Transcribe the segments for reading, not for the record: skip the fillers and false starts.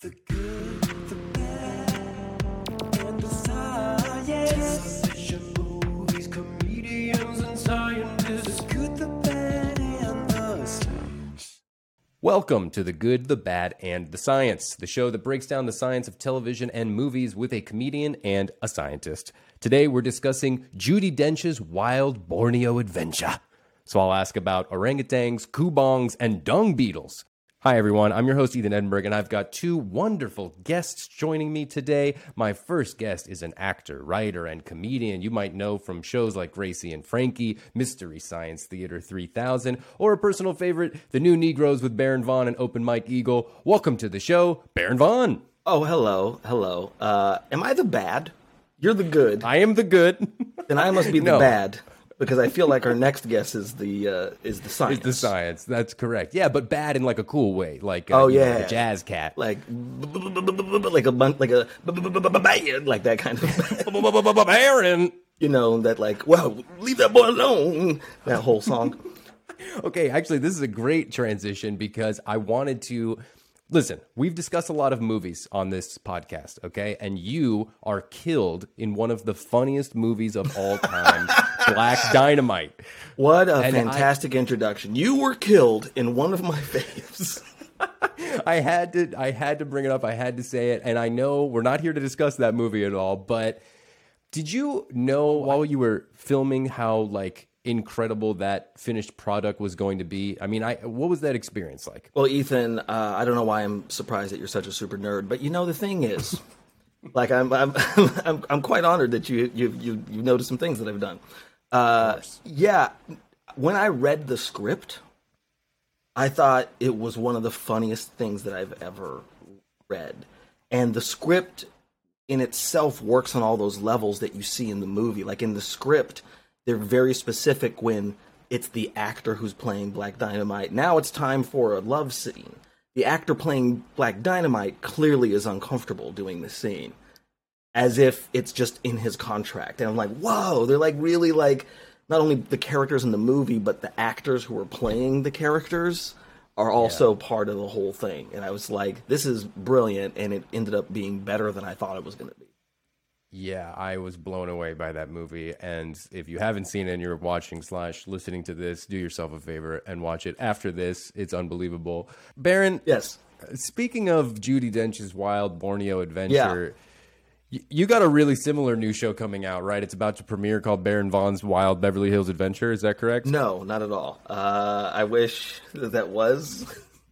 The good, the bad, and the science. Television, movies, comedians, and scientists. The good, the bad, and the science. Welcome to The Good, the Bad, and the Science, the show that breaks down the science of television and movies with a comedian and a scientist. Today we're discussing Judi Dench's wild Borneo adventure. So I'll ask about orangutans, kubongs, and dung beetles. Hi everyone, I'm your host Ethan Edinburgh, and I've got two wonderful guests joining me today. My first guest is an actor, writer, and comedian you might know from shows like Gracie and Frankie, Mystery Science Theater 3000, or a personal favorite, The New Negroes with Baron Vaughn and Open Mike Eagle. Welcome to the show, Baron Vaughn. Oh, hello. Am I the bad? You're the good. I am the good. Then I must be the No. bad, because I feel like our next guest is the science. It's the science, that's correct. Yeah, but bad in like a cool way, like Oh, you know, yeah. like a jazz cat. like that kind of Baron. you know, that like, well, leave that boy alone. That whole song. Okay, actually, this is a great transition because I wanted to... Listen, we've discussed a lot of movies on this podcast, okay? And you are killed in one of the funniest movies of all time, Black Dynamite. What a And fantastic introduction. You were killed in one of my faves. I had to bring it up. I had to say it. And I know we're not here to discuss that movie at all, but did you know while you were filming how like incredible that finished product was going to be? I mean, what was that experience like? Well, Ethan, I don't know why I'm surprised that you're such a super nerd, but you know the thing is, like I'm quite honored that you noticed some things that I've done. Yeah, when I read the script, I thought it was one of the funniest things that I've ever read, and the script in itself works on all those levels that you see in the movie. Like in the script, they're very specific when it's the actor who's playing Black Dynamite. Now it's time for a love scene. The actor playing Black Dynamite clearly is uncomfortable doing this scene, as if it's just in his contract. And I'm like, whoa, they're like really like, not only the characters in the movie, but the actors who are playing the characters are also part of the whole thing. And I was like, this is brilliant, and it ended up being better than I thought it was going to be. Yeah, I was blown away by that movie. And if you haven't seen it and you're watching / listening to this, do yourself a favor and watch it after this. It's unbelievable. Baron, Yes. speaking of Judi Dench's wild Borneo adventure, you got a really similar new show coming out, right? It's about to premiere called Baron Vaughn's Wild Beverly Hills Adventure. Is that correct? No, not at all. I wish that was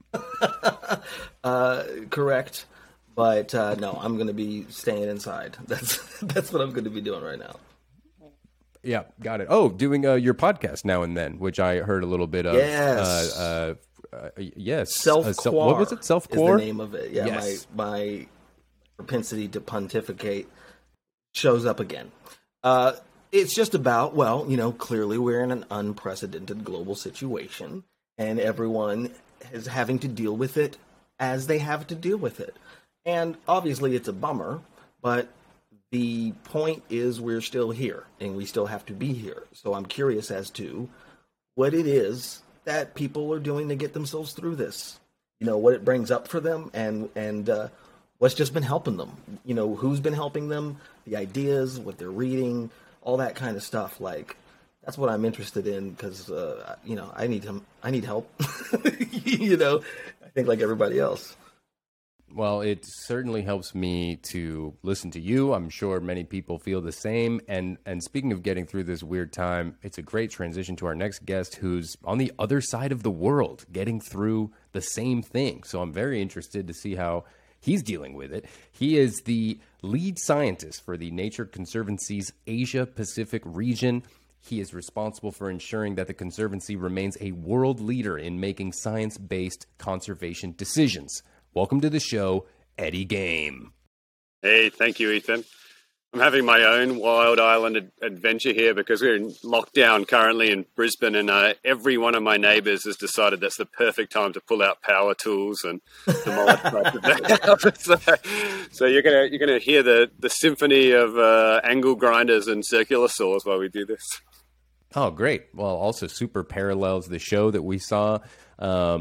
correct. But no, I'm going to be staying inside. That's what I'm going to be doing right now. Yeah, got it. Oh, doing your podcast now and then, which I heard a little bit of. Yes. Yes. Self-Quar. What was it? Self-Quar? Is the name of it. Yeah, Yes. my propensity to pontificate shows up again. It's just about, well, you know, clearly we're in an unprecedented global situation, and everyone is having to deal with it as they have to deal with it. And obviously it's a bummer, but the point is we're still here, and we still have to be here. So I'm curious as to what it is that people are doing to get themselves through this. You know, what it brings up for them, and what's just been helping them. You know, who's been helping them, the ideas, what they're reading, all that kind of stuff. Like, that's what I'm interested in, because, you know, I need help. You know, I think like everybody else. Well, it certainly helps me to listen to you. I'm sure many people feel the same. And speaking of getting through this weird time, it's a great transition to our next guest who's on the other side of the world, getting through the same thing. So I'm very interested to see how he's dealing with it. He is the lead scientist for the Nature Conservancy's Asia Pacific region. He is responsible for ensuring that the Conservancy remains a world leader in making science-based conservation decisions. Welcome to the show, Eddie Game. Hey, thank you, Ethan. I'm having my own Wild Island adventure here because we're in lockdown currently in Brisbane, and every one of my neighbours has decided that's the perfect time to pull out power tools and demolish parts of the house. So you're gonna hear the symphony of angle grinders and circular saws while we do this. Oh, great. Well, also super parallels the show that we saw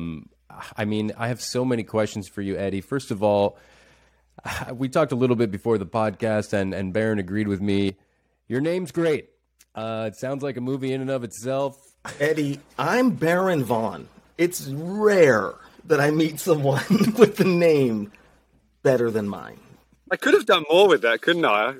I mean, I have so many questions for you, Eddie. First of all, we talked a little bit before the podcast, and Baron agreed with me. Your name's great. It sounds like a movie in and of itself. Eddie, I'm Baron Vaughn. It's rare that I meet someone with the name better than mine. I could have done more with that, couldn't I?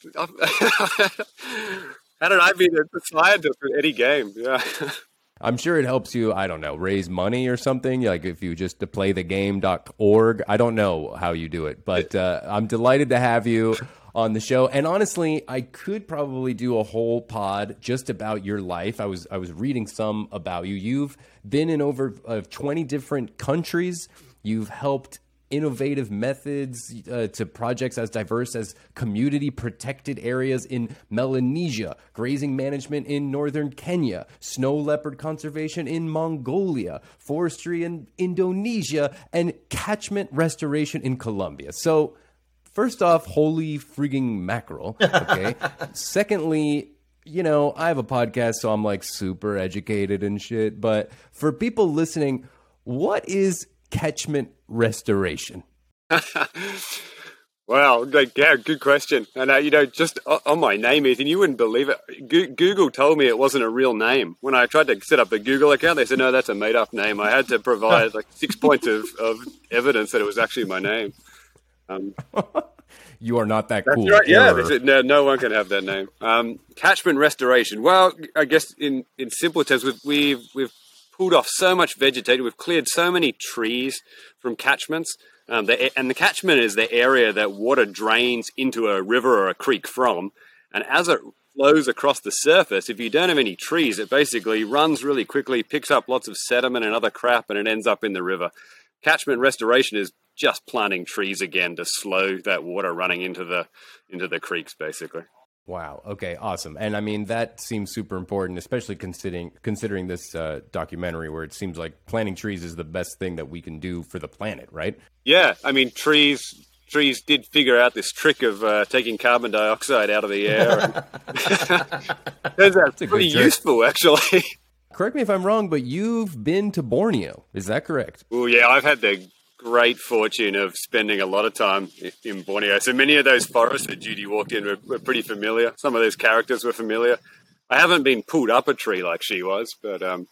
How did I be the scientist with Eddie Game? Yeah. I'm sure it helps you, I don't know, raise money or something. Like if you just to playthegame.org. I don't know how you do it, but I'm delighted to have you on the show. And honestly, I could probably do a whole pod just about your life. I was reading some about you. You've been in over 20 different countries. You've helped innovative methods to projects as diverse as community protected areas in Melanesia, grazing management in northern Kenya, snow leopard conservation in Mongolia, forestry in Indonesia, and catchment restoration in Colombia. So first off, holy frigging mackerel. Okay. Secondly, you know, I have a podcast, so I'm like super educated and shit. But for people listening, what is catchment restoration? Well, yeah, good question. And, you know, just on my name, Ethan, you wouldn't believe it. Google told me it wasn't a real name. When I tried to set up the Google account, they said, no, that's a made-up name. I had to provide like 6 points of evidence that it was actually my name. You are not that That's cool. right. Yeah, they said, no one can have that name. Catchment restoration. Well, I guess in simple terms, we've pulled off so much vegetation. We've cleared so many trees from catchments. And the catchment is the area that water drains into a river or a creek from. And as it flows across the surface, if you don't have any trees, it basically runs really quickly, picks up lots of sediment and other crap, and it ends up in the river. Catchment restoration is just planting trees again to slow that water running into the creeks, basically. Wow. Okay. Awesome. And I mean, that seems super important, especially considering this documentary where it seems like planting trees is the best thing that we can do for the planet, right? Yeah. I mean, trees did figure out this trick of taking carbon dioxide out of the air. Turns out it's pretty useful, actually. Correct me if I'm wrong, but you've been to Borneo. Is that correct? Well, yeah, I've had the great fortune of spending a lot of time in Borneo. So many of those forests that Judy walked in were pretty familiar. Some of those characters were familiar. I haven't been pulled up a tree like she was, but and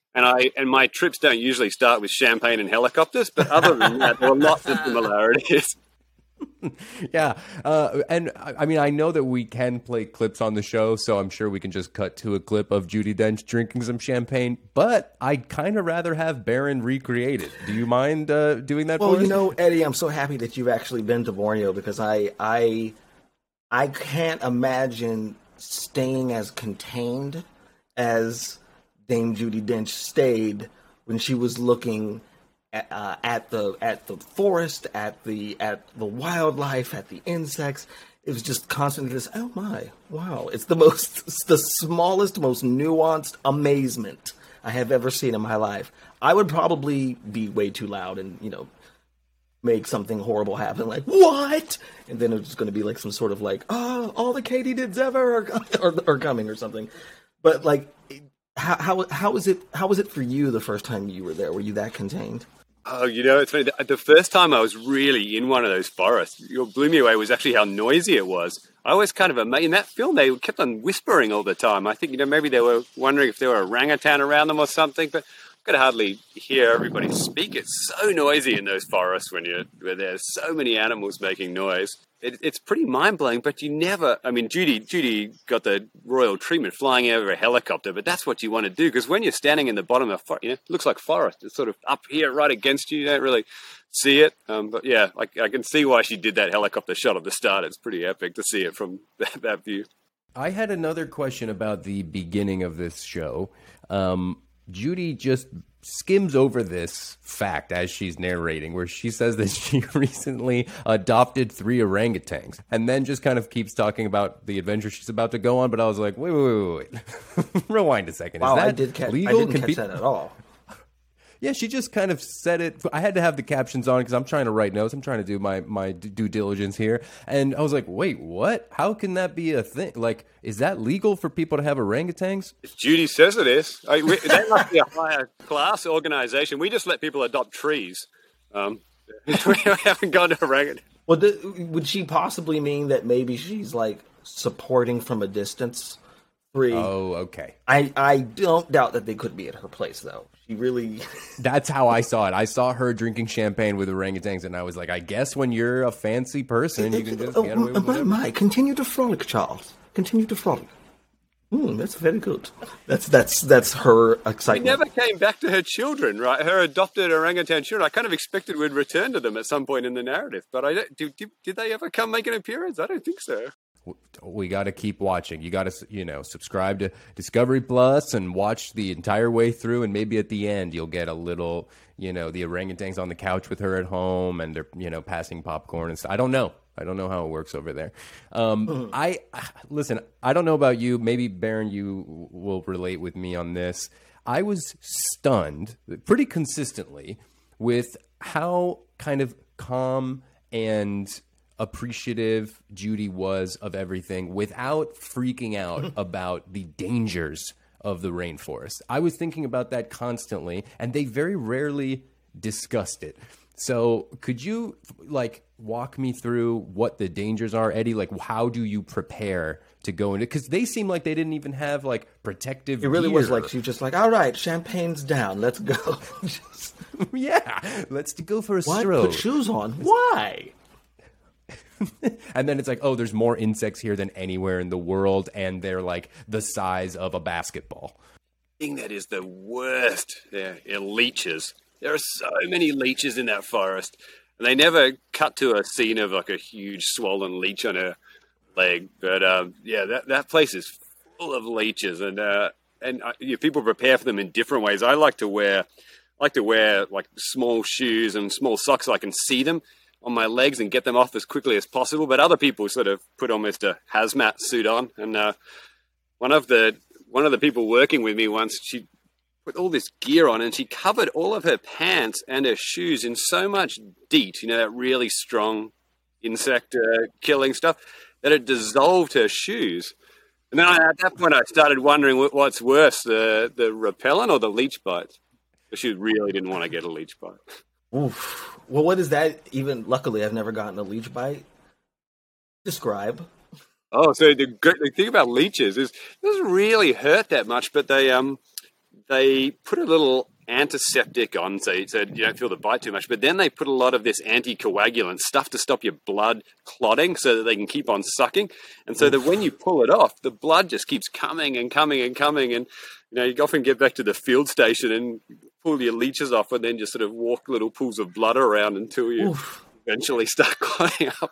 my trips don't usually start with champagne and helicopters. But other than that, there were lots of similarities. Yeah. And I mean, I know that we can play clips on the show, so I'm sure we can just cut to a clip of Judi Dench drinking some champagne, but I'd kind of rather have Baron recreated. Do you mind doing that for us? Well, you know, Eddie, I'm so happy that you've actually been to Borneo because I can't imagine staying as contained as Dame Judi Dench stayed when she was looking at the forest, at the wildlife, at the insects. It was just constantly this, oh my, wow. It's the smallest, most nuanced amazement I have ever seen in my life. I would probably be way too loud and, you know, make something horrible happen, like, what? And then it's going to be like some sort of like, oh, all the katydids ever are coming or something. But like, how was it for you the first time you were there? Were you that contained? Oh, you know, it's funny. The first time I was really in one of those forests, what blew me away was actually how noisy it was. I was kind of amazed. In that film, they kept on whispering all the time. I think, you know, maybe they were wondering if there were orangutan around them or something, but I could hardly hear everybody speak. It's so noisy in those forests where there's so many animals making noise. It's pretty mind-blowing, but you never... I mean, Judy got the royal treatment flying over a helicopter, but that's what you want to do, because when you're standing in the bottom of forest, you know, it looks like forest. It's sort of up here right against you. You don't really see it. But yeah, I can see why she did that helicopter shot at the start. It's pretty epic to see it from that view. I had another question about the beginning of this show. Judy just skims over this fact as she's narrating, where she says that she recently adopted 3 orangutans, and then just kind of keeps talking about the adventure she's about to go on. But I was like, wait. Rewind a second. Wow, Is that I didn't catch legal? that at all. Yeah, she just kind of said it. I had to have the captions on because I'm trying to write notes. I'm trying to do my due diligence here. And I was like, wait, what? How can that be a thing? Like, is that legal for people to have orangutans? If Judy says it is. They must be a higher class organization. We just let people adopt trees. We haven't gone to orangutan. Well, would she possibly mean that maybe she's like supporting from a distance? Oh, okay. I don't doubt that they could be at her place, though. She really... That's how I saw it. I saw her drinking champagne with orangutans, and I was like, I guess when you're a fancy person, you can just get away with whatever. My, continue to frolic, Charles. Continue to frolic. That's very good. That's her We excitement. never came back to her children, right? Her adopted orangutan children. I kind of expected we'd return to them at some point in the narrative, but I don't. Did they ever come make an appearance? I don't think so. We got to keep watching. You got to, subscribe to Discovery Plus and watch the entire way through. And maybe at the end, you'll get a little, the orangutans on the couch with her at home and they're, passing popcorn and stuff. I don't know how it works over there. Listen, I don't know about you. Maybe Baron, you will relate with me on this. I was stunned pretty consistently with how kind of calm and appreciative Judy was of everything without freaking out about the dangers of the rainforest. I was thinking about that constantly, and they very rarely discussed it. So could you walk me through what the dangers are, Eddie? Like, how do you prepare to go into, because they seem like they didn't even have protective It really gear. was like she was just like, all right, champagne's down, let's go. Yeah, let's go for a Why stroll. put shoes on? Why? And then it's like, oh, there's more insects here than anywhere in the world, and they're the size of a basketball. The thing that is the worst are leeches. There are so many leeches in that forest, and they never cut to a scene of a huge swollen leech on her leg. But that place is full of leeches, and people prepare for them in different ways. I like to wear small shoes and small socks so I can see them on my legs and get them off as quickly as possible. But other people sort of put almost a hazmat suit on. And one of the people working with me once, she put all this gear on and she covered all of her pants and her shoes in so much DEET, that really strong insect killing stuff, that it dissolved her shoes. And then at that point I started wondering what's worse, the repellent or the leech bites. But she really didn't want to get a leech bite. Oof. Well, what is that even? Luckily, I've never gotten a leech bite. Describe. Oh, so the thing about leeches is it doesn't really hurt that much, but they put a little antiseptic on so you don't feel the bite too much. But then they put a lot of this anticoagulant stuff to stop your blood clotting so that they can keep on sucking. And so that when you pull it off, the blood just keeps coming and coming and coming. And, you often get back to the field station and pull your leeches off and then just sort of walk little pools of blood around until you eventually start clotting up.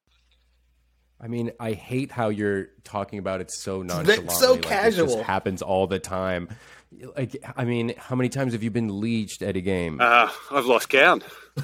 I mean, I hate how you're talking about it so nonchalantly. That's so casual. It just happens all the time. How many times have you been leeched at a game? I've lost count.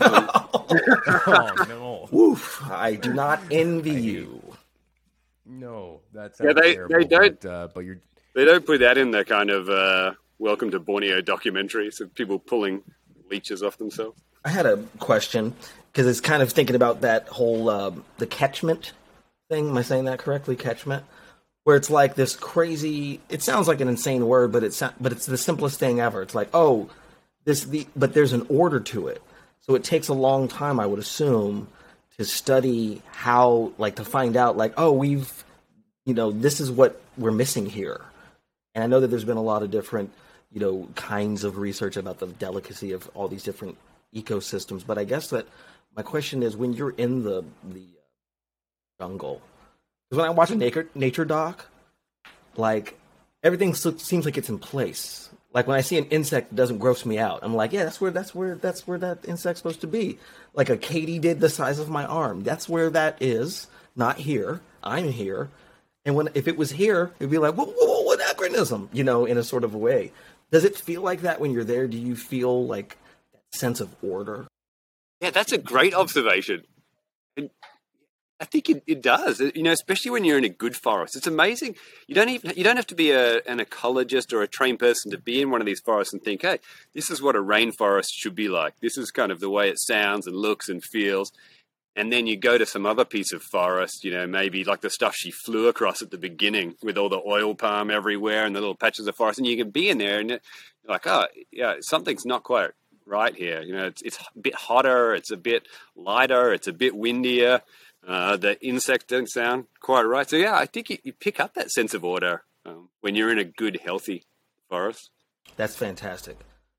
Oh, no. Oof. I do not envy you. No, that's terrible. They don't. But you're... They don't put that in the kind of Welcome to Borneo documentaries of people pulling leeches off themselves. I had a question because it's kind of thinking about that whole the catchment thing. Am I saying that correctly? Catchment, where it's like this crazy. It sounds like an insane word, but it's the simplest thing ever. It's like, but there's an order to it. So it takes a long time, I would assume, to study how, to find out, we've, this is what we're missing here. And I know that there's been a lot of different, kinds of research about the delicacy of all these different ecosystems. But I guess that my question is, when you're in the jungle, because when I watch a nature doc, everything seems like it's in place. Like when I see an insect that doesn't gross me out, I'm like, yeah, that's where that insect's supposed to be. Like a katydid the size of my arm. That's where that is. Not here. I'm here. And if it was here, it'd be like, whoa, what anachronism, in a sort of a way. Does it feel like that when you're there? Do you feel that sense of order? Yeah, that's a great observation. And I think it does. Especially when you're in a good forest. It's amazing. You don't have to be an ecologist or a trained person to be in one of these forests and think, hey, this is what a rainforest should be like. This is kind of the way it sounds and looks and feels. And then you go to some other piece of forest, maybe like the stuff she flew across at the beginning with all the oil palm everywhere and the little patches of forest, and you can be in there and you're like, oh yeah, something's not quite right here. It's a bit hotter, it's a bit lighter, it's a bit windier. The insects don't sound quite right. So yeah, I think you pick up that sense of order when you're in a good, healthy forest. That's fantastic.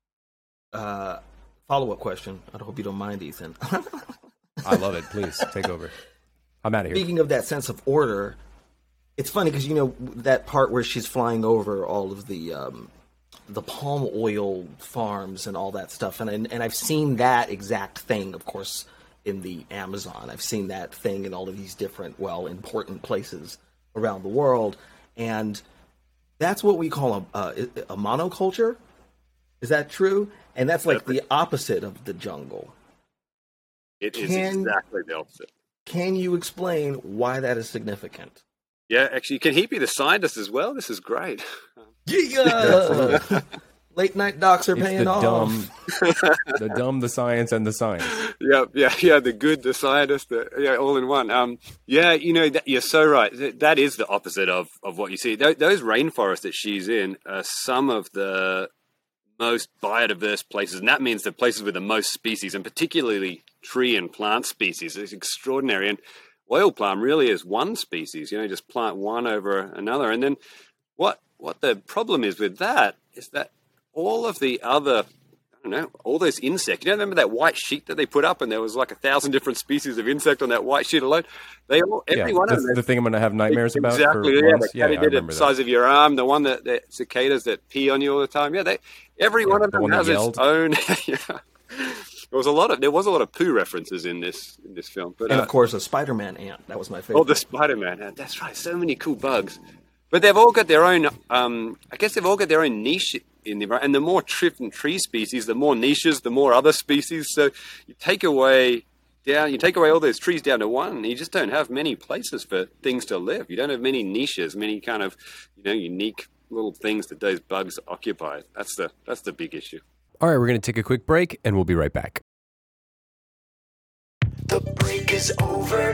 Follow-up question. I hope you don't mind, Ethan. I love it. Please take over. I'm out of here. Speaking of that sense of order, it's funny because that part where she's flying over all of the palm oil farms and all that stuff, and I've seen that exact thing, of course, in the Amazon. I've seen that thing in all of these different, important places around the world, and that's what we call a monoculture. Is that true? And that's like the opposite of the jungle. It is exactly the opposite. Can you explain why that is significant? Yeah, actually, can he be the scientist as well? This is great. Yeah. Late night docs are paying off. The science, and the science. Yeah. The good, the scientist, all in one. You're so right. That is the opposite of what you see. Those rainforests that she's in are some of the most biodiverse places, and that means the places with the most species, and particularly tree and plant species. It's extraordinary. And oil palm really is one species, just plant one over another. And then what the problem is with that is that all of the other, all those insects, remember that white sheet that they put up, and there was like 1,000 different species of insect on that white sheet alone? Every one of them. The thing I'm going to have nightmares about. Exactly, the katydid the size of your arm, the one the cicadas that pee on you all the time. Yeah, every one of them has its own. There was a lot of poo references in this film, but and of course a Spider-Man ant. That was my favorite. Oh, the Spider-Man ant. That's right. So many cool bugs, but they've all got their own. I guess they've all got their own niche in the environment. And the more tree species, the more niches, the more other species. So you take away all those trees down to one, and you just don't have many places for things to live. You don't have many niches, many kind of unique little things that those bugs occupy. That's the big issue. All right, we're going to take a quick break, and we'll be right back. The break is over.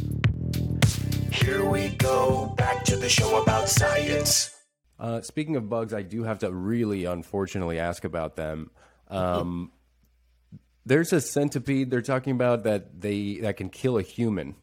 Here we go, back to the show about science. Speaking of bugs, I do have to really, unfortunately, ask about them. There's a centipede they're talking about that can kill a human.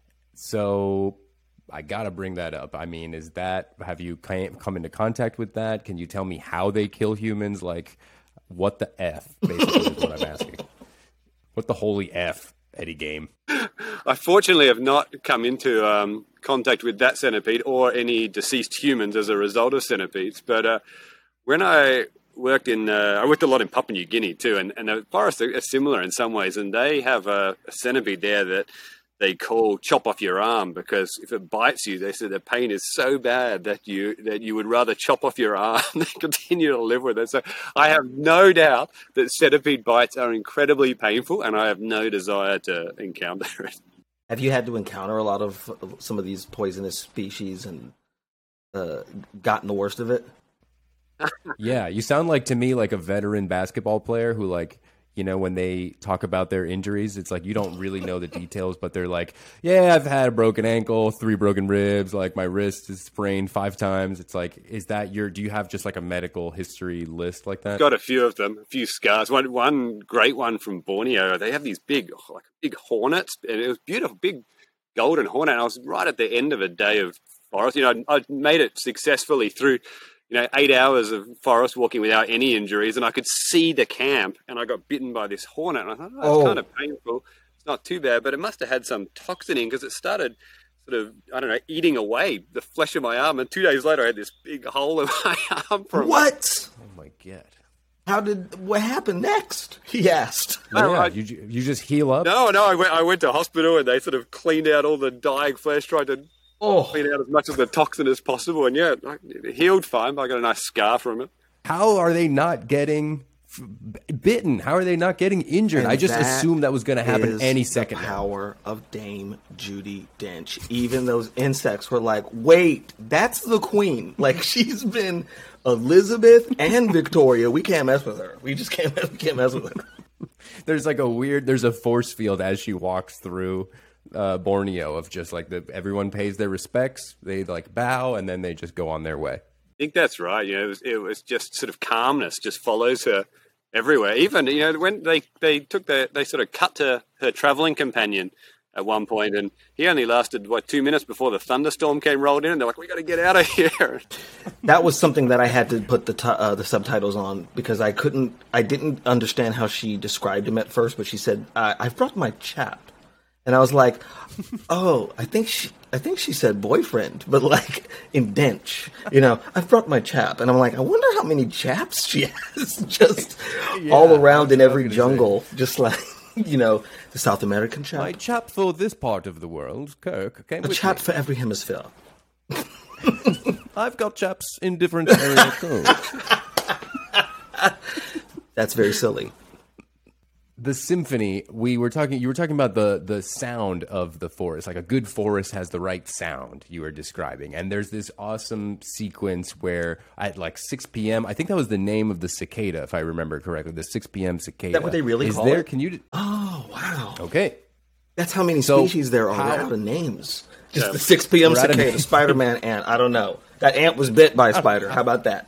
So I got to bring that up. I mean, have you come into contact with that? Can you tell me how they kill humans? Like, what the F, basically, is what I'm asking. What the holy F, Eddie Game? I fortunately have not come into contact with that centipede or any deceased humans as a result of centipedes. But when I worked a lot in Papua New Guinea too, and the forests are similar in some ways, and they have a centipede there that they call chop off your arm, because if it bites you, they said the pain is so bad that you would rather chop off your arm than continue to live with it. So I have no doubt that centipede bites are incredibly painful, and I have no desire to encounter it. Have you had to encounter a lot of some of these poisonous species and gotten the worst of it? Yeah, you sound to me like a veteran basketball player who, when they talk about their injuries, it's like you don't really know the details, but they're like, yeah, I've had a broken ankle, 3 broken ribs, my wrist is sprained 5 times. It's like, do you have just a medical history list like that? Got a few of them, a few scars. One great one from Borneo, they have these big hornets, and it was beautiful, big golden hornet. I was right at the end of a day of forest. I made it successfully through 8 hours of forest walking without any injuries, and I could see the camp, and I got bitten by this hornet. And I thought, that's kind of painful. It's not too bad, but it must have had some toxin in, because it started sort of, eating away the flesh of my arm. And 2 days later, I had this big hole in my arm. What? Oh, my God. What happened next? He asked. Yeah, you just heal up? No, I went to hospital, and they sort of cleaned out all the dying flesh, tried to clean out as much of the toxin as possible, and it healed fine. But I got a nice scar from it. How are they not getting bitten? How are they not getting injured? And I just that assumed that was going to happen is any second the now. power of Dame Judi Dench. Even those insects were like, wait, that's the queen. Like, she's been Elizabeth and Victoria. We can't mess with her. We just can't mess with her. There's like there's a force field as she walks through Borneo of just like everyone pays their respects. They like bow and then they just go on their way. I think that's right. It was just sort of calmness just follows her everywhere. Even, when they sort of cut to her traveling companion at one point, and he only lasted 2 minutes before the thunderstorm came rolled in, and they're like, "We got to get out of here." That was something that I had to put the subtitles on because I didn't understand how she described him at first, but she said, "I've brought my chap," and I was like, "Oh, I think she said boyfriend, but like in Dench, I've brought my chap," and I'm like, I wonder how many chaps she has just all around in every jungle, just like. The South American chap. My chap for this part of the world, Kirk, came A with chap me. for every hemisphere. I've got chaps in different area codes. That's very silly. The symphony, you were talking about the sound of the forest. Like a good forest has the right sound, you were describing. And there's this awesome sequence where at like 6 p.m., I think that was the name of the cicada, if I remember correctly, the 6 p.m. cicada. Is that what they really call there? it? Can you? Oh, wow. Okay. That's how many So, species there are. how- We're out of names. Just the 6 p.m. We're out of cicada, names. Spider-Man ant. I don't know. That ant was bit by a spider. How about that?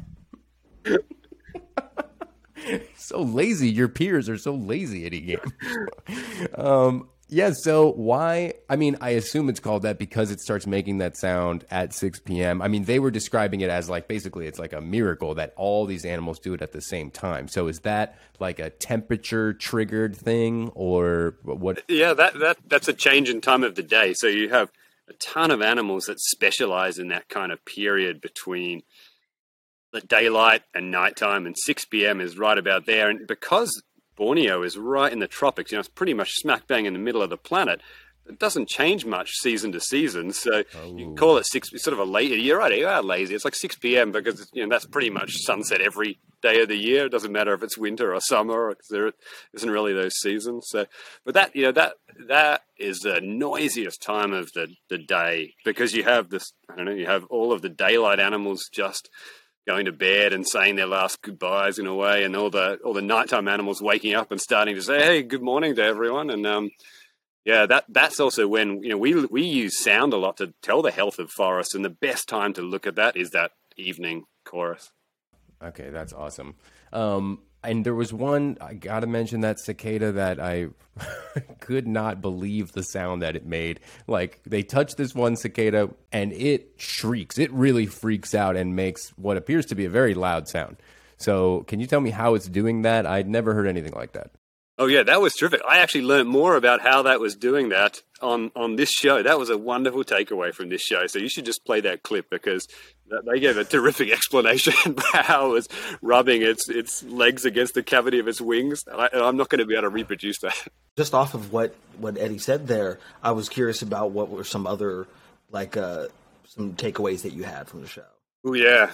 So lazy. Your peers are so lazy at e-game. Yeah, so why? I mean, I assume it's called that because it starts making that sound at 6 p.m. I mean, they were describing it as like basically it's like a miracle that all these animals do it at the same time. So is that like a temperature triggered thing or what? Yeah, that's a change in time of the day. So you have a ton of animals that specialize in that kind of period between the daylight and nighttime, and 6 p.m. is right about there. And because Borneo is right in the tropics, it's pretty much smack bang in the middle of the planet. It doesn't change much season to season, so you can call it sort of a late. You're right, you are lazy. It's like 6 p.m. because that's pretty much sunset every day of the year. It doesn't matter if it's winter or summer, because there isn't really those seasons. So, but that is the noisiest time of the day because you have this. You have all of the daylight animals just going to bed and saying their last goodbyes in a way, and all the nighttime animals waking up and starting to say, "Hey, good morning" to everyone. And that's also when we use sound a lot to tell the health of forests, and the best time to look at that is that evening chorus. Okay, that's awesome. And there was one, I got to mention that cicada that I could not believe the sound that it made. Like, they touch this one cicada and it shrieks. It really freaks out and makes what appears to be a very loud sound. So can you tell me how it's doing that? I'd never heard anything like that. Oh, yeah, that was terrific. I actually learned more about how that was doing that on this show. That was a wonderful takeaway from this show. So you should just play that clip because they gave a terrific explanation about how it was rubbing its legs against the cavity of its wings. And I'm not going to be able to reproduce that. Just off of what Eddie said there, I was curious about what were some other, some takeaways that you had from the show. Oh, yeah.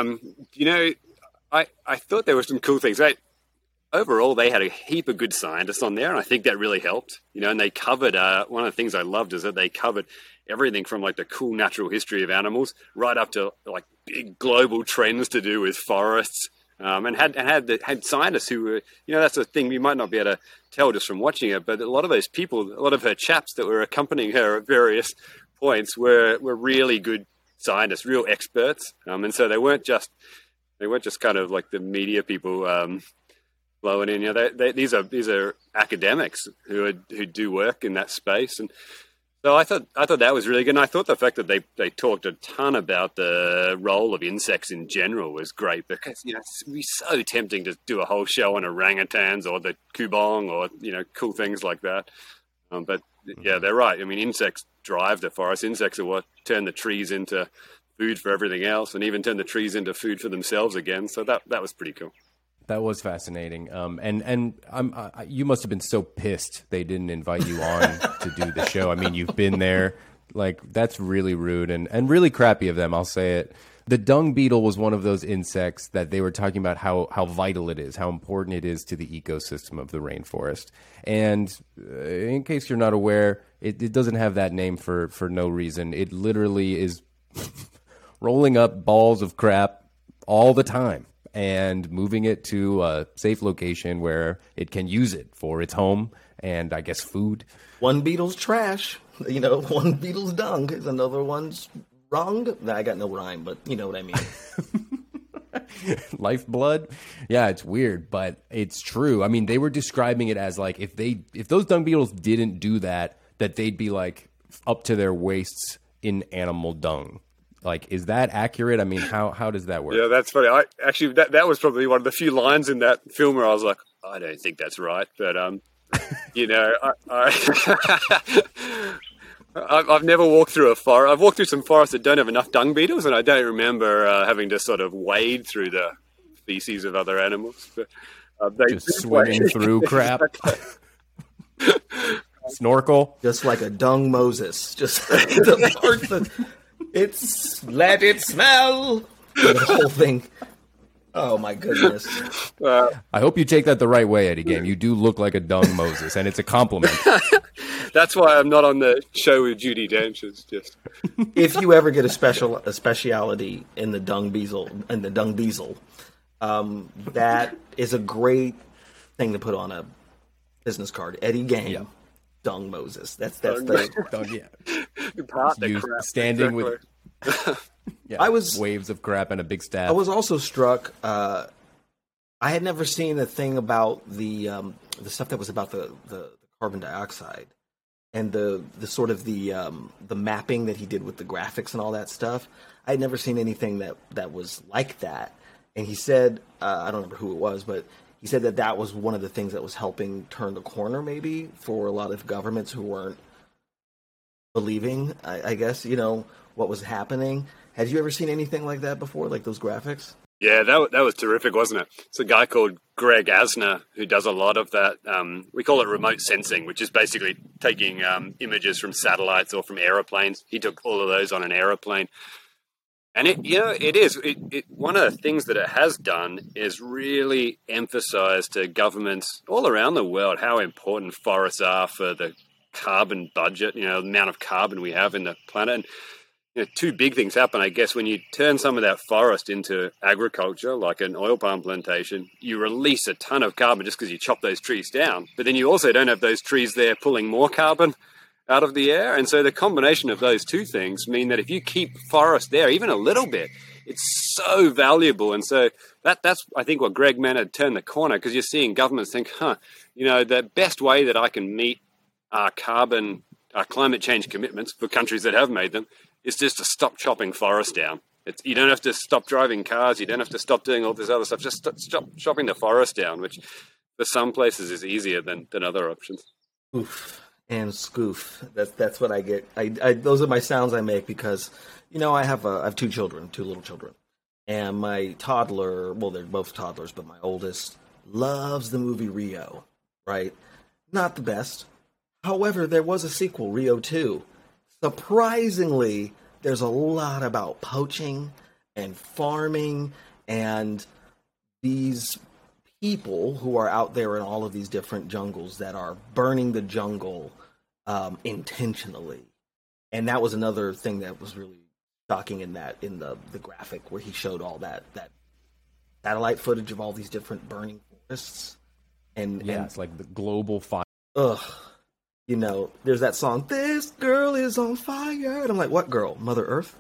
I thought there were some cool things. Overall, they had a heap of good scientists on there, and I think that really helped. And they covered, one of the things I loved is that they covered everything from like the cool natural history of animals right up to like big global trends to do with forests, and had scientists who were, that's a thing you might not be able to tell just from watching it, but a lot of those people, a lot of her chaps that were accompanying her at various points were really good scientists, real experts, and so they weren't just kind of like the media people. Blowing in, these are academics who do work in that space, and so I thought that was really good. And I thought the fact that they talked a ton about the role of insects in general was great because it's be so tempting to do a whole show on orangutans or the kubong or cool things like that. But yeah, they're right. I mean, insects drive the forest. Insects are what turn the trees into food for everything else, and even turn the trees into food for themselves again. So that was pretty cool. That was fascinating. And you must have been so pissed they didn't invite you on to do the show. I mean, you've been there. Like, that's really rude and really crappy of them. I'll say it. The dung beetle was one of those insects that they were talking about how vital it is, how important it is to the ecosystem of the rainforest. And in case you're not aware, it doesn't have that name for no reason. It literally is rolling up balls of crap all the time and moving it to a safe location where it can use it for its home and, I guess, food. One beetle's trash, one beetle's dung is another one's wrong. Nah, I got no rhyme, but you know what I mean. Lifeblood. Yeah, it's weird, but it's true. I mean, they were describing it as like if those dung beetles didn't do that they'd be like up to their waists in animal dung. Like, is that accurate? I mean, how does that work? Yeah, that's funny. That was probably one of the few lines in that film where I was like, I don't think that's right. But, I've never walked through a forest. I've walked through some forests that don't have enough dung beetles, and I don't remember having to sort of wade through the feces of other animals. But, they just swimming through crap. Snorkel. Just like a dung Moses. Just the part that... It's let it smell. The whole thing. Oh my goodness. I hope you take that the right way, Eddie Game. You do look like a dung Moses, and it's a compliment. That's why I'm not on the show with Judi Dench. It's just if you ever get a speciality in the dung beetle, that is a great thing to put on a business card. Eddie Game. Yeah. Dung Moses. That's the dung, yeah. You standing exactly. with I was waves of crap and a big staff. I was also struck. I had never seen a thing about the stuff that was about the carbon dioxide and the sort of the mapping that he did with the graphics and all that stuff. I had never seen anything that was like that. And he said, I don't remember who it was, but he said that was one of the things that was helping turn the corner, maybe, for a lot of governments who weren't believing, I guess, what was happening. Had you ever seen anything like that before, like those graphics? Yeah, that was terrific, wasn't it? It's a guy called Greg Asner who does a lot of that. We call it remote sensing, which is basically taking images from satellites or from aeroplanes. He took all of those on an aeroplane. And it is one of the things that it has done is really emphasize to governments all around the world how important forests are for the carbon budget, the amount of carbon we have in the planet. And two big things happen, I guess, when you turn some of that forest into agriculture, like an oil palm plantation, you release a ton of carbon just because you chop those trees down. But then you also don't have those trees there pulling more carbon out of the air. And so the combination of those two things mean that if you keep forest there, even a little bit, it's so valuable. And so that's, I think, what Greg meant had turned the corner, because you're seeing governments think, the best way that I can meet our climate change commitments for countries that have made them is just to stop chopping forests down. You don't have to stop driving cars. You don't have to stop doing all this other stuff. Just stop chopping the forest down, which for some places is easier than other options. Oof. And scoof. That's what I get. Those are my sounds I make because, I have two little children. And my toddler, well, they're both toddlers, but my oldest loves the movie Rio, right? Not the best. However, there was a sequel, Rio 2. Surprisingly, there's a lot about poaching and farming and these people who are out there in all of these different jungles that are burning the jungle intentionally. And that was another thing that was really shocking in the graphic where he showed all that satellite footage of all these different burning forests. And it's like the global fire. Ugh. There's that song, "This Girl Is on Fire." And I'm like, what girl? Mother Earth?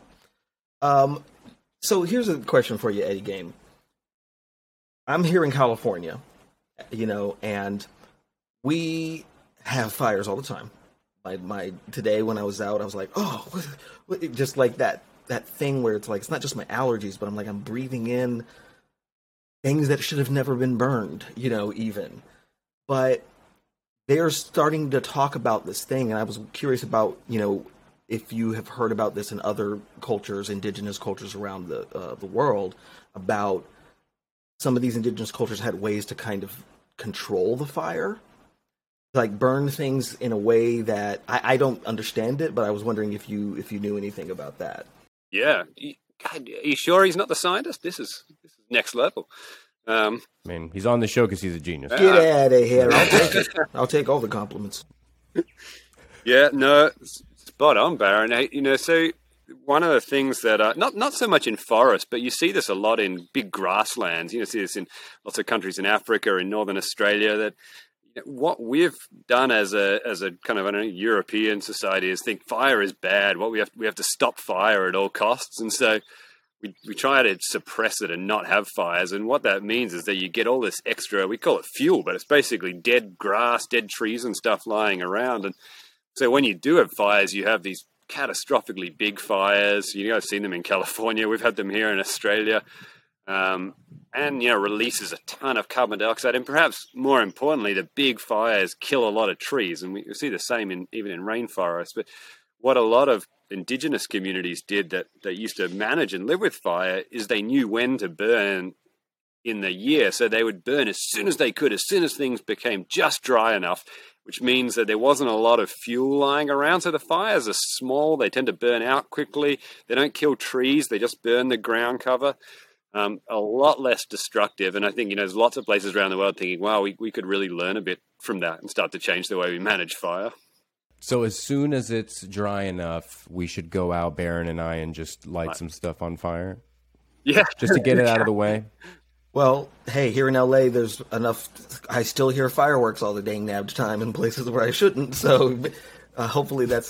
So here's a question for you, Eddie Game. I'm here in California, and we have fires all the time. Today when I was out, I was like, oh, just like that thing where it's like, it's not just my allergies, but I'm breathing in things that should have never been burned, even. But they're starting to talk about this thing, and I was curious about, if you have heard about this in other cultures, indigenous cultures around the world, about some of these indigenous cultures had ways to kind of control the fire, like burn things in a way that I don't understand it, but I was wondering if you knew anything about that. Yeah, God, are you sure he's not the scientist? This is next level. I mean, he's on the show because he's a genius. Get out of here. I'll take it. I'll take all the compliments. Yeah, no, spot on, Baron. Hey, so one of the things that not so much in forests, but you see this a lot in big grasslands. You see this in lots of countries in Africa, in northern Australia. That what we've done as a kind of European society is think fire is bad. What we have to stop fire at all costs, and so we try to suppress it and not have fires. And what that means is that you get all this extra. We call it fuel, but it's basically dead grass, dead trees, and stuff lying around. And so when you do have fires, you have these catastrophically big fires. I've seen them in California. We've had them here in Australia. And, releases a ton of carbon dioxide. And perhaps more importantly, the big fires kill a lot of trees. And we see the same even in rainforests. But what a lot of indigenous communities did that used to manage and live with fire is they knew when to burn in the year. So they would burn as soon as they could, as soon as things became just dry enough, which means that there wasn't a lot of fuel lying around. So the fires are small. They tend to burn out quickly. They don't kill trees. They just burn the ground cover. A lot less destructive. And I think, there's lots of places around the world thinking, wow, we could really learn a bit from that and start to change the way we manage fire. So as soon as it's dry enough, we should go out, Baron and I, and just light some stuff on fire? Yeah. Just to get it out of the way? Well, hey, here in LA, there's enough. I still hear fireworks all the dang nabbed time in places where I shouldn't. So hopefully that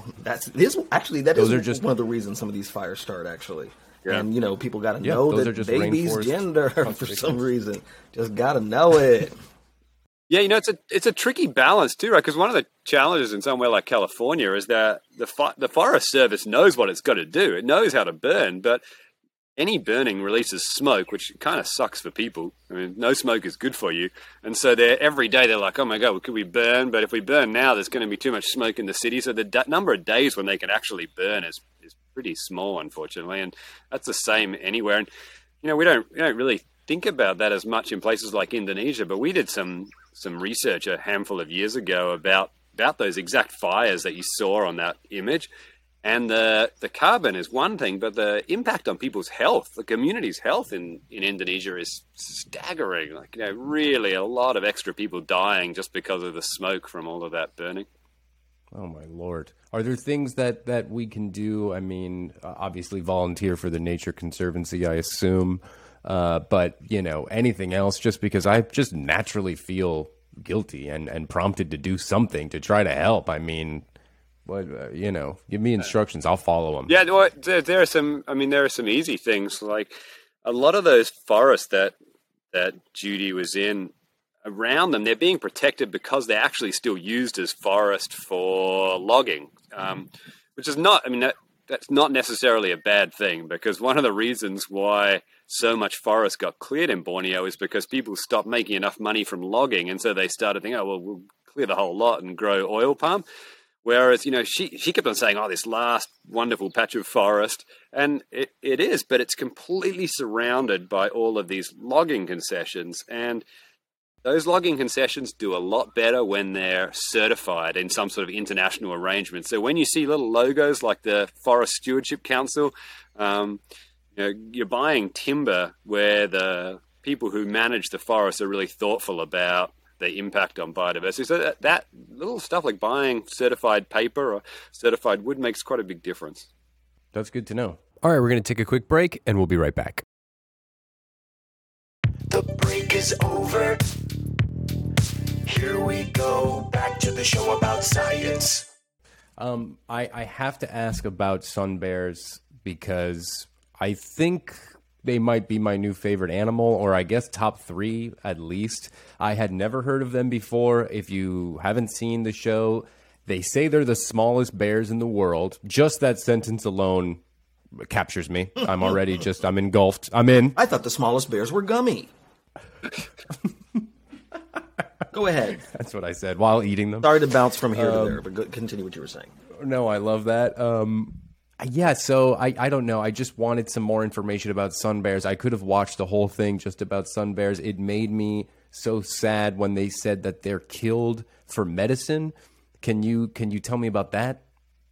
is just one of the reasons some of these fires start, actually. Yeah. And, people got to know that baby's gender for some reason. Just got to know it. Yeah, it's a tricky balance too, right? Because one of the challenges in somewhere like California is that the Forest Service knows what it's got to do. It knows how to burn, but any burning releases smoke, which kind of sucks for people. I mean, no smoke is good for you. And so every day they're like, oh my God, well, could we burn? But if we burn now, there's going to be too much smoke in the city. So the number of days when they can actually burn is pretty small, unfortunately. And that's the same anywhere. And, we don't really think about that as much in places like Indonesia, but we did some research a handful of years ago about those exact fires that you saw on that image. And the carbon is one thing, but the impact on people's health, the community's health in Indonesia is staggering. Really a lot of extra people dying just because of the smoke from all of that burning. Oh, my Lord. Are there things that we can do? I mean, obviously volunteer for the Nature Conservancy, I assume. But, anything else, just because I just naturally feel guilty and prompted to do something to try to help. I mean, give me instructions. I'll follow them. Yeah, well, there are some easy things. Like a lot of those forests that Judy was in, around them, they're being protected because they're actually still used as forest for logging, which is not, that's not necessarily a bad thing, because one of the reasons why so much forest got cleared in Borneo is because people stopped making enough money from logging. And so they started thinking, we'll clear the whole lot and grow oil palm. Whereas, she kept on saying, this last wonderful patch of forest. And it is, but it's completely surrounded by all of these logging concessions. And those logging concessions do a lot better when they're certified in some sort of international arrangement. So when you see little logos like the Forest Stewardship Council, you're buying timber where the people who manage the forest are really thoughtful about the impact on biodiversity. So that little stuff like buying certified paper or certified wood makes quite a big difference. That's good to know. All right, we're going to take a quick break, and we'll be right back. The break is over. Here we go, back to the show about science. I have to ask about sun bears because I think they might be my new favorite animal, or I guess top 3 at least. I had never heard of them before. If you haven't seen the show, they say they're the smallest bears in the world. Just that sentence alone captures me. I'm already I'm engulfed. I'm in. I thought the smallest bears were gummy. Go ahead. That's what I said while eating them. Sorry to bounce from here to there, but continue what you were saying. No, I love that. Yeah, so I don't know. I just wanted some more information about sun bears. I could have watched the whole thing just about sun bears. It made me so sad when they said that they're killed for medicine. Can you tell me about that?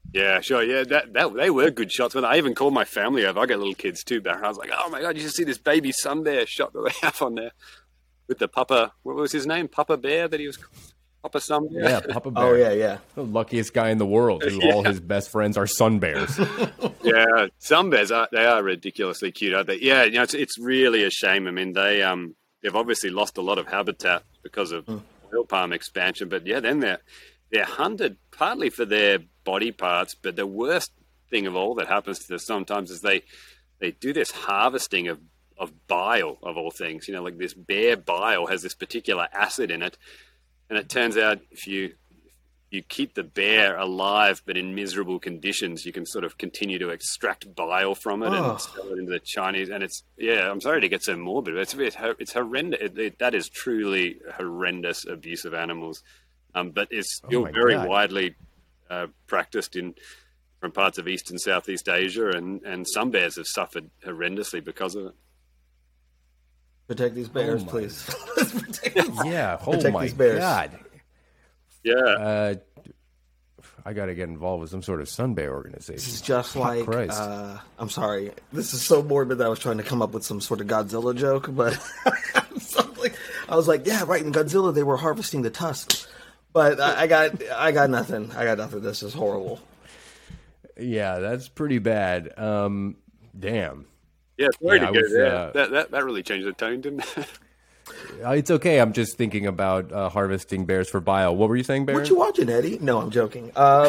Yeah, sure. Yeah, that they were good shots. When I even called my family over, I got little kids too back. I was like, "Oh my god, you should see this baby sun bear shot that they have on there with the Papa. What was his name? Papa Bear that he was. Papa Sun Bear. Yeah, Papa Bear. Oh yeah, yeah. The luckiest guy in the world. Who all his best friends are sun bears. Yeah, sun bears they are ridiculously cute, aren't they? Yeah, it's really a shame. I mean, they've obviously lost a lot of habitat because of oil palm expansion. But yeah, then they're hunted partly for their body parts, but the worst thing of all that happens to them sometimes is they do this harvesting of bile, of all things. Like this bear bile has this particular acid in it, and it turns out if you keep the bear alive but in miserable conditions, you can sort of continue to extract bile from it and sell it into the Chinese. And I'm sorry to get so morbid, but it's horrendous. That is truly horrendous abuse of animals. But it's still very widely practiced from parts of East and Southeast Asia, and some bears have suffered horrendously because of it. Protect these bears, please. Yeah, Protect my these bears. God. Yeah. I got to get involved with some sort of sun bear organization. This is just like, Christ. I'm sorry, this is so morbid that I was trying to come up with some sort of Godzilla joke, but I was like, yeah, right, in Godzilla they were harvesting the tusks. But I got nothing. This is horrible. Yeah, that's pretty bad. Damn. Yeah, sorry to go there. That really changed the tone, didn't it? It's okay. I'm just thinking about harvesting bears for bile. What were you saying, Bear? What you watching, Eddie? No, I'm joking.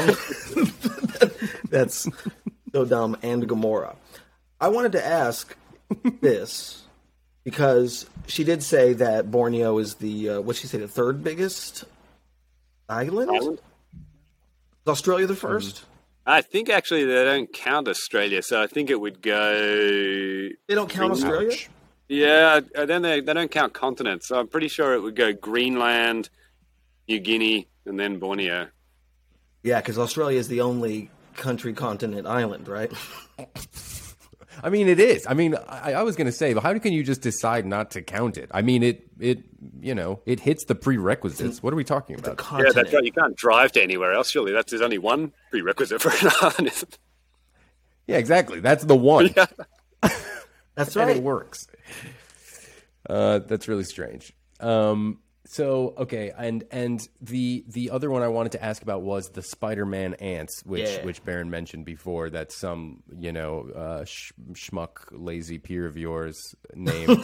That's so dumb. And Gamora. I wanted to ask this because she did say that Borneo is the what'd she say, the third biggest island? Is Australia the first? I think actually they don't count Australia, so I think it would go. They don't count Australia? Yeah, then they don't count continents, so I'm pretty sure it would go Greenland, New Guinea, and then Borneo. Yeah, because Australia is the only country, continent, island, right? I mean, it is. I mean, I was going to say, but how can you just decide not to count it? I mean, it hits the prerequisites. What are we talking about? Yeah, that's right. You can't drive to anywhere else, surely. There's only one prerequisite for an island, isn't it? Yeah, exactly. That's the one. Yeah. That's right. And it works. That's really strange. So okay, and the other one I wanted to ask about was the Spider-Man ants, which Baron mentioned before. That some schmuck lazy peer of yours named.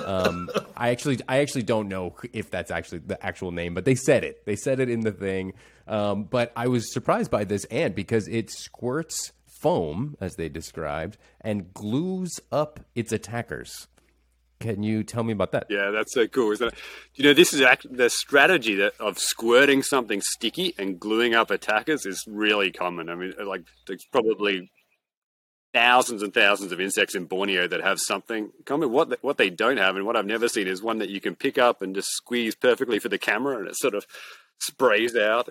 I actually don't know if that's actually the actual name, but they said it. They said it in the thing. But I was surprised by this ant because it squirts foam, as they described, and glues up its attackers. Can you tell me about that? Yeah, that's so cool, isn't it? This is the strategy of squirting something sticky and gluing up attackers is really common. I mean, like, there's probably thousands and thousands of insects in Borneo that have something common. What they don't have, and what I've never seen, is one that you can pick up and just squeeze perfectly for the camera, and it sort of sprays out.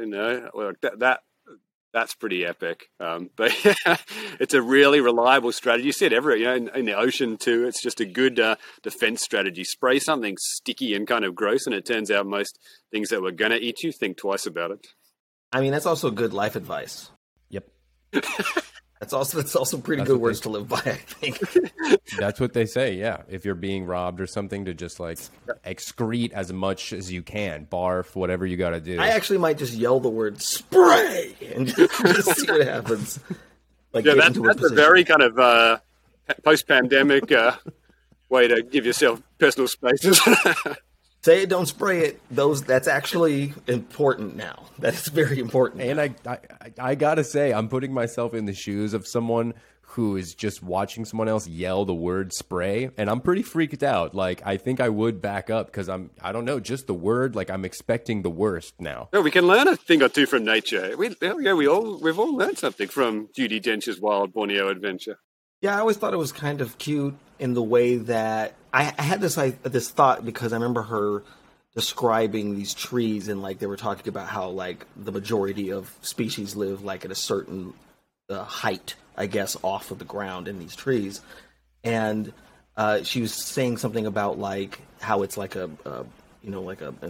Like that's pretty epic. But yeah, it's a really reliable strategy. You see it everywhere, in the ocean too. It's just a good defense strategy. Spray something sticky and kind of gross, and it turns out most things that were going to eat you think twice about it. I mean, that's also good life advice. Yep. That's also pretty good words to live by, I think. That's what they say, yeah. If you're being robbed or something, to just like excrete as much as you can, barf, whatever you got to do. I actually might just yell the word spray and just see what happens. Like, yeah, that's a very kind of post-pandemic way to give yourself personal spaces. Say it, don't spray it. That's actually important now. That is very important. And I gotta say, I'm putting myself in the shoes of someone who is just watching someone else yell the word spray, and I'm pretty freaked out. Like, I think I would back up because I don't know, just the word, like, I'm expecting the worst now. Yeah, we can learn a thing or two from nature. We've all learned something from Judi Dench's Wild Borneo Adventure. Yeah, I always thought it was kind of cute in the way that I had this thought because I remember her describing these trees, and like they were talking about how like the majority of species live like at a certain height, I guess, off of the ground in these trees, and she was saying something about like how it's like a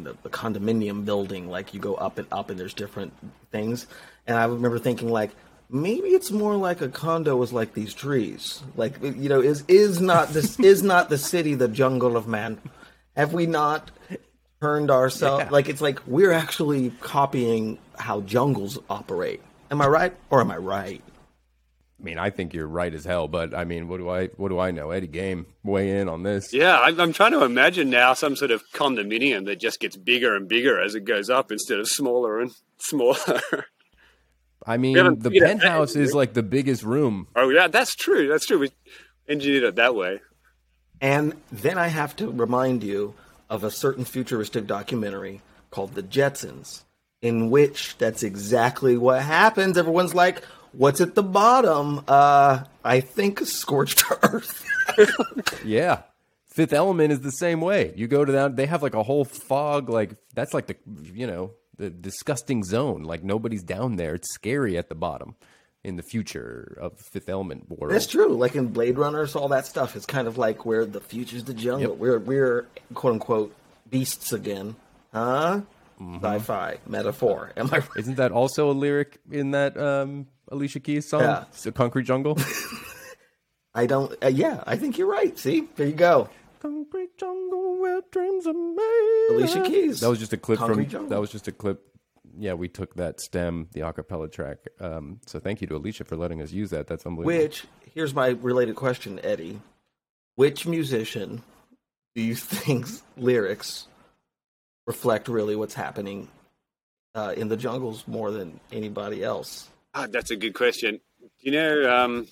condominium building, like you go up and up and there's different things, and I remember thinking like, maybe it's more like a condo is like these trees. Like, is not this is not the city the jungle of man? Have we not turned ourselves like it's like we're actually copying how jungles operate? Am I right or am I right? I mean, I think you're right as hell, but I mean, what do I know? Eddie Game, weigh in on this. Yeah, I'm trying to imagine now some sort of condominium that just gets bigger and bigger as it goes up instead of smaller and smaller. I mean, the penthouse is like the biggest room. Oh, yeah, that's true. That's true. We engineered it that way. And then I have to remind you of a certain futuristic documentary called The Jetsons, in which that's exactly what happens. Everyone's like, what's at the bottom? I think scorched earth. Yeah. Fifth Element is the same way. You go to that, they have like a whole fog, like that's like the disgusting zone. Like nobody's down there. It's scary at the bottom in the future of Fifth Element world. That's true. Like in Blade Runners, all that stuff is kind of like where the future's the jungle. Yep. We're quote unquote beasts again. Huh? Mm-hmm. Sci-fi metaphor. Am I right? Isn't that also a lyric in that Alicia Keys song? Yeah. It's a Concrete Jungle. I don't. Yeah, I think you're right. See, there you go. Concrete Jungle where dreams are made. Alicia Keys. That was just a clip Concrete from. Jungle. That was just a clip. Yeah, we took that stem, the acapella track. So thank you to Alicia for letting us use that. That's unbelievable. Which, here's my related question, Eddie. Which musician do you think's lyrics reflect really what's happening in the jungles more than anybody else? That's a good question. You know,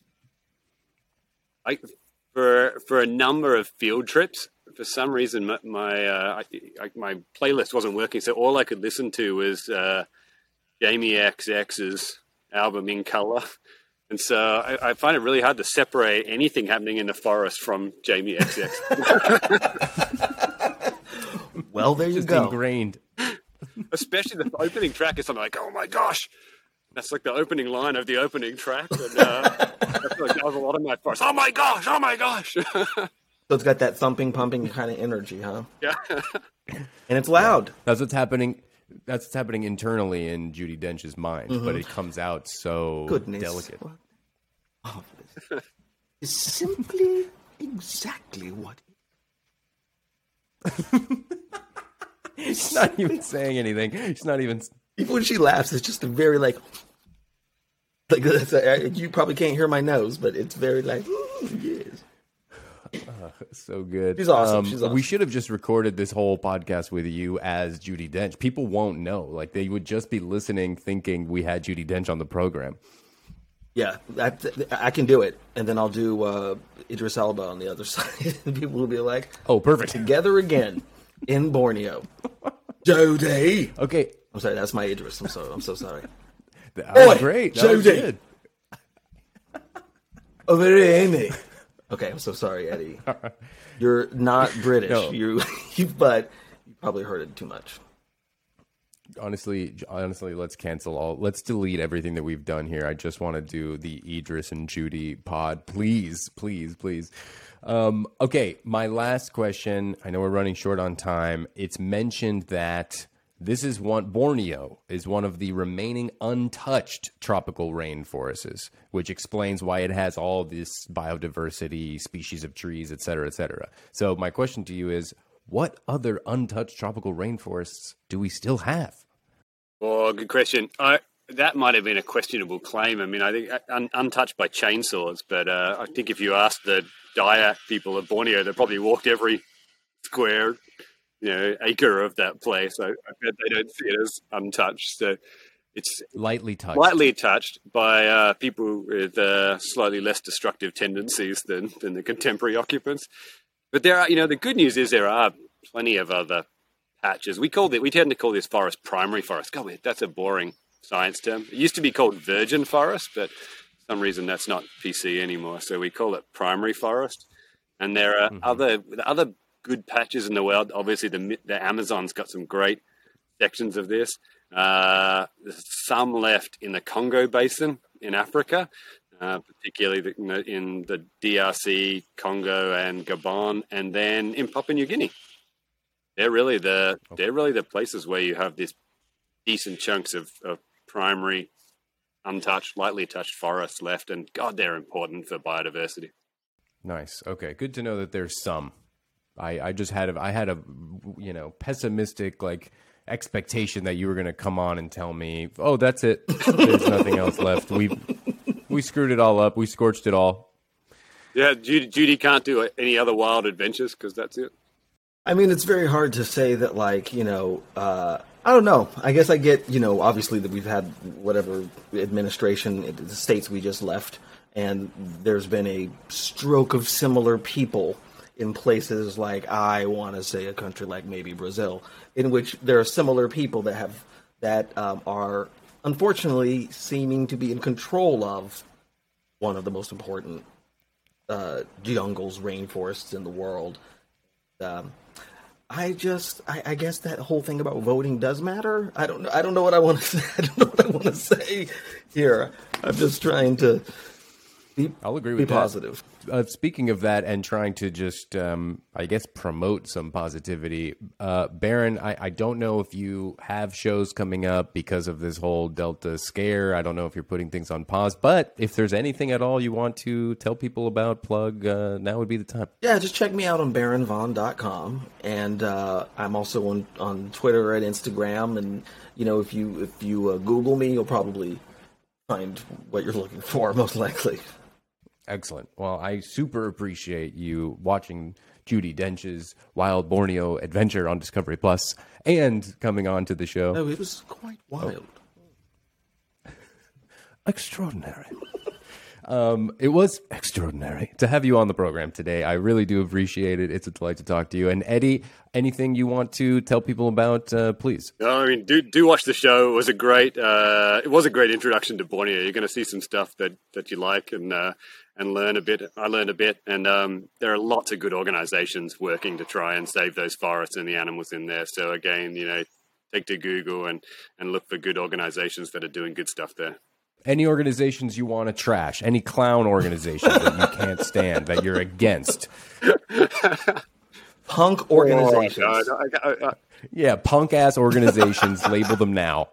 for a number of field trips, for some reason my playlist wasn't working, so all I could listen to was Jamie XX's album In Color, and so I find it really hard to separate anything happening in the forest from Jamie XX. Well, there you Just go. ingrained. Especially the opening track is something like, "Oh my gosh." That's like the opening line of the opening track. And, I feel like that was a lot of my forest. Oh my gosh! Oh my gosh! So it's got that thumping, pumping kind of energy, huh? Yeah. And it's loud. That's what's happening. That's what's happening internally in Judi Dench's mind, but it comes out so Goodness. delicate. What? Oh, this is simply exactly what. She's not even saying anything. She's not even. Even when she laughs, it's just a very like that's you probably can't hear my nose, but it's very like yes. So good. She's awesome. She's awesome. We should have just recorded this whole podcast with you as Judi Dench. People won't know. Like they would just be listening, thinking we had Judi Dench on the program. Yeah, I can do it, and then I'll do Idris Elba on the other side, and people will be like, Oh, perfect. together again in Borneo." Jody. Okay. I'm sorry, that's my Idris. I'm so sorry. That was Oi, great. That was Jody. good. Over there, Amy. Okay, I'm so sorry, Eddie. You're not British. No. But you probably heard it too much. Honestly, let's cancel all. Let's delete everything that we've done here. I just want to do the Idris and Judi pod, please. Okay, my last question. I know we're running short on time. It's mentioned that Borneo is one of the remaining untouched tropical rainforests, which explains why it has all this biodiversity, species of trees, et cetera, et cetera. So my question to you is, what other untouched tropical rainforests do we still have? Oh, good question. That might have been a questionable claim. I mean, I think untouched by chainsaws, but I think if you asked the Dayak people of Borneo, they probably walked every square, acre of that place. I bet they don't see it as untouched. So it's Lightly touched. lightly touched by people with slightly less destructive tendencies than the contemporary occupants. But there are, the good news is there are plenty of other patches. We tend to call this forest primary forest. God, that's a boring science term. It used to be called virgin forest, but for some reason that's not PC anymore. So we call it primary forest. And there are other good patches in the world. Obviously, the Amazon's got some great sections of this. There's some left in the Congo Basin in Africa. Particularly in the DRC, Congo, and Gabon, and then in Papua New Guinea. They're really the places where you have these decent chunks of primary untouched, lightly touched forests left, and God, they're important for biodiversity. Nice. Okay, good to know that there's some. I just had a pessimistic like expectation that you were going to come on and tell me, oh, that's it. There's nothing else left. We screwed it all up. We scorched it all. Yeah, Judy can't do any other wild adventures because that's it. I mean, it's very hard to say that, like, I don't know. I guess I get, obviously that we've had whatever administration, the states we just left, and there's been a stroke of similar people in places like, I want to say a country like maybe Brazil, in which there are similar people that are unfortunately seeming to be in control of one of the most important jungles, rainforests in the world. I guess that whole thing about voting does matter. I don't know what I want to say. I don't know what I want to say here. I'm just trying to I'll agree with be that. positive. Speaking of that and trying to just, I guess, promote some positivity, Baron, I don't know if you have shows coming up because of this whole Delta scare. I don't know if you're putting things on pause, but if there's anything at all you want to tell people about, plug, now would be the time. Yeah, just check me out on baronvon.com, and I'm also on Twitter and Instagram, and if you Google me, you'll probably find what you're looking for, most likely. Excellent. Well, I super appreciate you watching Judi Dench's Wild Borneo Adventure on Discovery Plus and coming on to the show. No, it was quite wild. Extraordinary. It was extraordinary to have you on the program today. I really do appreciate it. It's a delight to talk to you. And Eddie, anything you want to tell people about, please? No, I mean, do watch the show. It was a great introduction to Borneo. You're going to see some stuff that you like and learn a bit. I learned a bit, and there are lots of good organizations working to try and save those forests and the animals in there. So again, take to Google and look for good organizations that are doing good stuff there. Any organizations you want to trash, any clown organizations that you can't stand, that you're against. Punk organizations. Yeah, punk-ass organizations, label them now.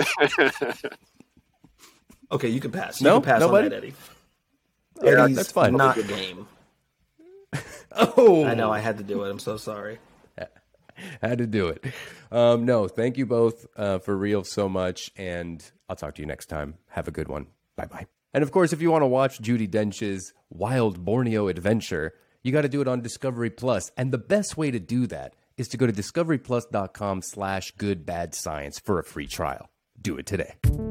Okay, you can pass. No? You can pass Nobody? on that, Eddie. Yeah, Eddie's that's fine. not game. Oh, I know, I had to do it. I'm so sorry. Had to do it. No, thank you both for real so much, and I'll talk to you next time. Have a good one. Bye-bye. And of course, if you want to watch Judi Dench's Wild Borneo Adventure, you got to do it on Discovery Plus. And the best way to do that is to go to discoveryplus.com/goodbadscience for a free trial. Do it today.